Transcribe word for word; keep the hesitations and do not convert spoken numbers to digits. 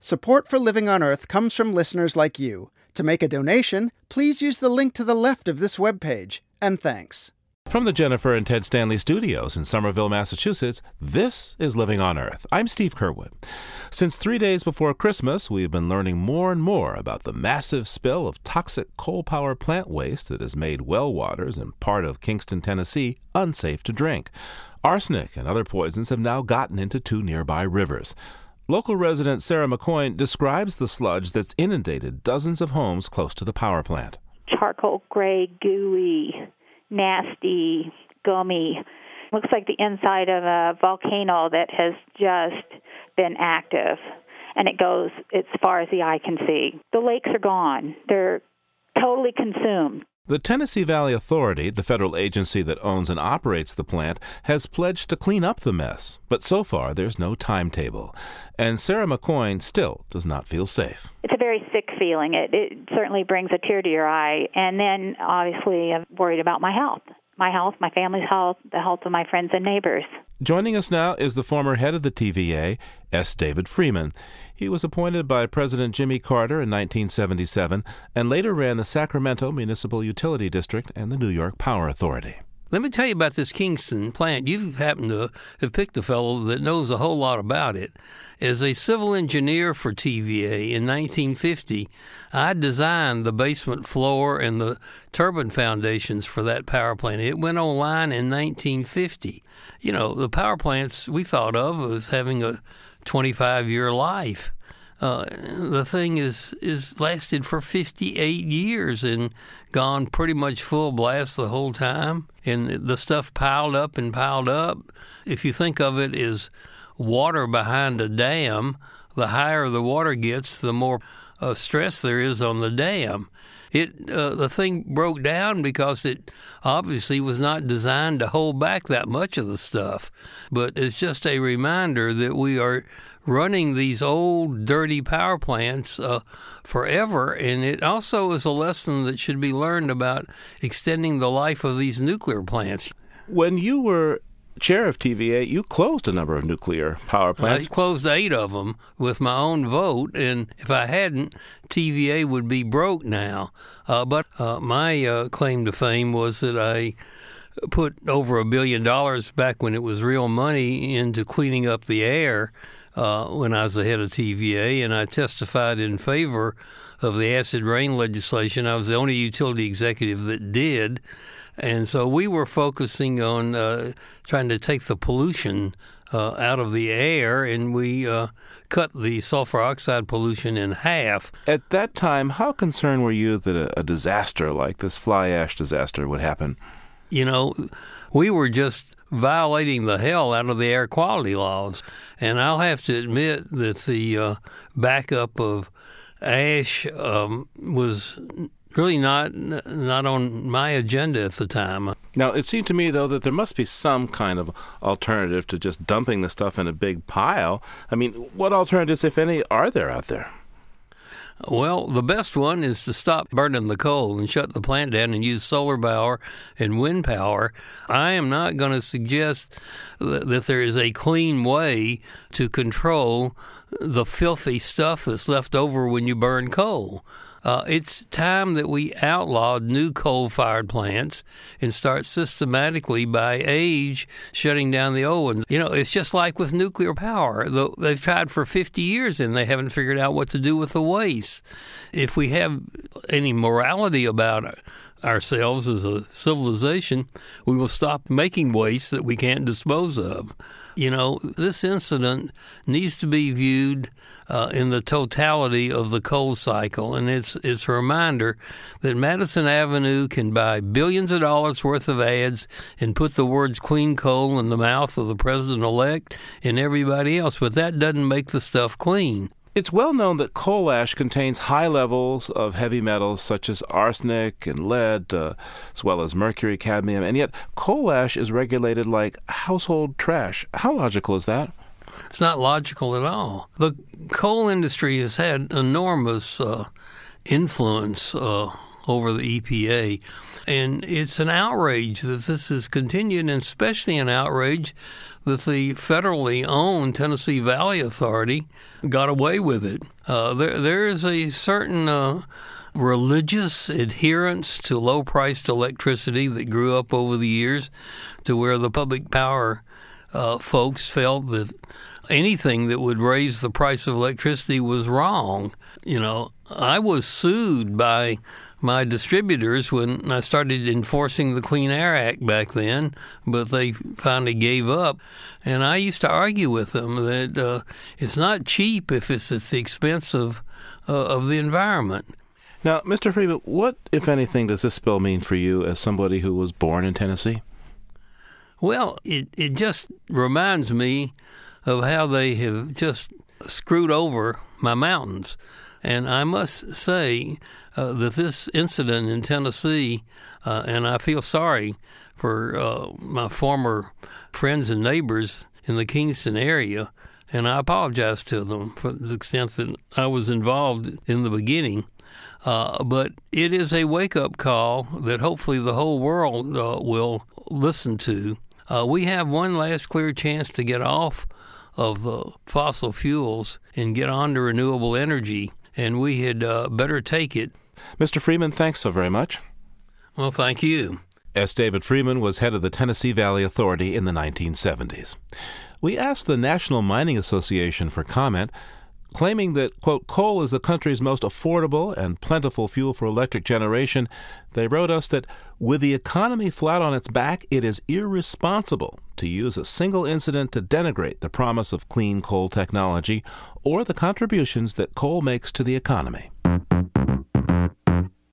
Support for Living on Earth comes from listeners like you. To make a donation, please use the link to the left of this webpage. And thanks. From the Jennifer and Ted Stanley Studios in Somerville, Massachusetts, this is Living on Earth. I'm Steve Curwood. Since three days before Christmas, we've been learning more and more about the massive spill of toxic coal power plant waste that has made well waters in part of Kingston, Tennessee, unsafe to drink. Arsenic and other poisons have now gotten into two nearby rivers. Local resident Sarah McCoy describes the sludge that's inundated dozens of homes close to the power plant. Charcoal gray, gooey, nasty, gummy. Looks like the inside of a volcano that has just been active, and it goes as far as the eye can see. The lakes are gone. They're totally consumed. The Tennessee Valley Authority, the federal agency that owns and operates the plant, has pledged to clean up the mess. But so far, there's no timetable. And Sarah McCoy still does not feel safe. It's a very sick feeling. It, it certainly brings a tear to your eye. And then, obviously, I'm worried about my health. My health, my family's health, the health of my friends and neighbors. Joining us now is the former head of the T V A, S. David Freeman. He was appointed by President Jimmy Carter in nineteen seventy-seven and later ran the Sacramento Municipal Utility District and the New York Power Authority. Let me tell you about this Kingston plant. You happen to have picked a fellow that knows a whole lot about it. As a civil engineer for T V A in nineteen fifty, I designed the basement floor and the turbine foundations for that power plant. It went online in nineteen fifty. You know, the power plants we thought of as having a twenty-five-year life. Uh, the thing is is lasted for fifty-eight years and gone pretty much full blast the whole time. And the stuff piled up and piled up. If you think of it as water behind a dam, the higher the water gets, the more uh, stress there is on the dam. It uh, the thing broke down because it obviously was not designed to hold back that much of the stuff. But it's just a reminder that we are running these old, dirty power plants uh, forever, and it also is a lesson that should be learned about extending the life of these nuclear plants. When you were chair of T V A, you closed a number of nuclear power plants. I closed eight of them with my own vote, and if I hadn't, T V A would be broke now. Uh, but uh, my uh, claim to fame was that I put over a billion dollars back when it was real money into cleaning up the air uh, when I was the head of T V A, and I testified in favor of the acid rain legislation. I was the only utility executive that did. And so we were focusing on uh, trying to take the pollution uh, out of the air, and we uh, cut the sulfur oxide pollution in half. At that time, how concerned were you that a, a disaster like this fly ash disaster would happen? You know, we were just violating the hell out of the air quality laws. And I'll have to admit that the uh, backup of ash um, was really not not on my agenda at the time. Now, it seemed to me, though, that there must be some kind of alternative to just dumping the stuff in a big pile. I mean, what alternatives, if any, are there out there? Well, the best one is to stop burning the coal and shut the plant down and use solar power and wind power. I am not going to suggest that there is a clean way to control the filthy stuff that's left over when you burn coal. Uh, it's time that we outlawed new coal-fired plants and start systematically by age shutting down the old ones. You know, it's just like with nuclear power. They've tried for fifty years and they haven't figured out what to do with the waste. If we have any morality about ourselves as a civilization, we will stop making waste that we can't dispose of. You know, this incident needs to be viewed uh, in the totality of the coal cycle, and it's, it's a reminder that Madison Avenue can buy billions of dollars worth of ads and put the words clean coal in the mouth of the president-elect and everybody else, but that doesn't make the stuff clean. It's well known that coal ash contains high levels of heavy metals such as arsenic and lead, uh, as well as mercury, cadmium, and yet coal ash is regulated like household trash. How logical is that? It's not logical at all. The coal industry has had enormous uh, influence uh, over the E P A. And it's an outrage that this is continued, and especially an outrage that the federally owned Tennessee Valley Authority got away with it. Uh, there, there is a certain uh, religious adherence to low-priced electricity that grew up over the years to where the public power uh, folks felt that anything that would raise the price of electricity was wrong. You know, I was sued by my distributors when I started enforcing the Clean Air Act back then, but they finally gave up. And I used to argue with them that uh, it's not cheap if it's at the expense of, uh, of the environment. Now, Mister Freeman, what, if anything, does this bill mean for you as somebody who was born in Tennessee? Well, it, it just reminds me of how they have just screwed over my mountains. And I must say uh, that this incident in Tennessee, uh, and I feel sorry for uh, my former friends and neighbors in the Kingston area, and I apologize to them for the extent that I was involved in the beginning. Uh, but it is a wake-up call that hopefully the whole world uh, will listen to. Uh, we have one last clear chance to get off of the fossil fuels and get on to renewable energy, and we had uh, better take it. Mister Freeman, thanks so very much. Well, thank you. S. David Freeman was head of the Tennessee Valley Authority in the nineteen seventies. We asked the National Mining Association for comment, claiming that, quote, coal is the country's most affordable and plentiful fuel for electric generation. They wrote us that with the economy flat on its back, it is irresponsible to use a single incident to denigrate the promise of clean coal technology or the contributions that coal makes to the economy.